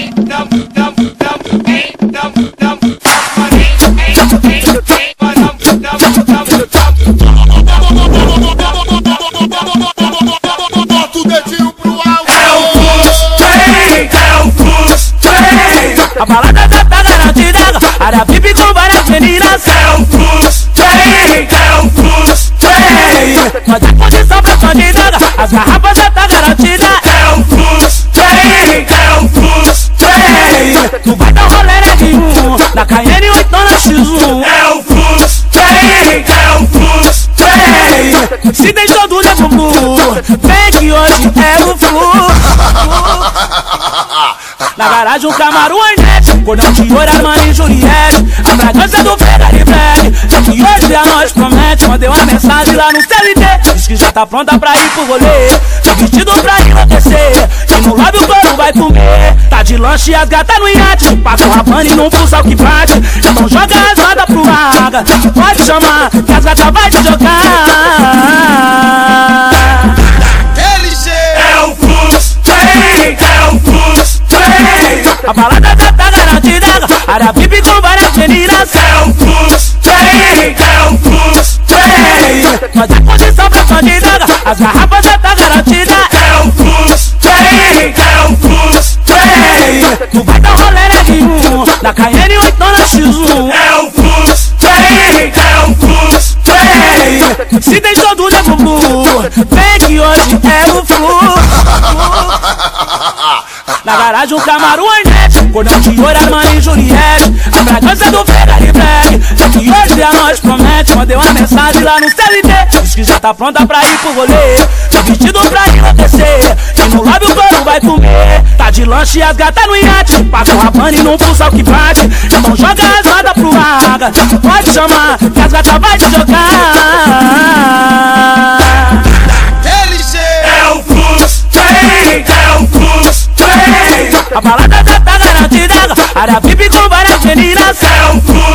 Bota o dedinho pro alto. É o Fluxo, a balada já tá garantida. Área VIP com várias meninas. É o Fluxo, nós tem condição pra bandida. As garrafas já tá garantida. É o Fluxo, tu vai dar um rolê nenhum na Cayenne 8 na X1. É o Fluxo, se deixou do Nebubu, vem que hoje é o Fluxo. Na garagem um Camaro Hornet, cordão de ouro, Armani e Juliette, a fragrância do Ferrari Black. Que hoje a nós promete. Mandei uma mensagem lá no CLT, diz que já tá pronta pra ir pro rolê. Tô vestido pra enlouquecer, e no lobby o couro vai comer. Tá de lanche e as gatas no iate, passa o rapane num pulsal que bate. Então joga as rodas pro vaga, pode chamar que as gatas vai te jogar. É o Fluxo, a balada já tá garantida. Área VIP com várias meninas. É o Fluxo, nós tem condição pra bandida. As garrafas já tá garantida. É o Fluxo, tu vai dar um rolê nenhum na Cayenne 8 na X1. É o Fluxo, se deixou do Nebubu, vem que hoje é o Fluxo. Na garagem um Camaro Hornet, cordão de ouro, Armani e Juliette, a fragrância do Ferrari Black. Que hoje a nós promete. Mandei uma mensagem lá no CLT, diz que já tá pronta pra ir pro rolê. Tô vestido pra enlouquecer, e no lobby o couro vai comer. Tá de lanche e as gatas no iate, passa o rapane num pulsal que bate. Então joga as rodas pro vaga, pode chamar que as gatas vai te jogar. é o Fluxo, a balada já tá garantida. Área VIP com várias meninas. É o Fluxo,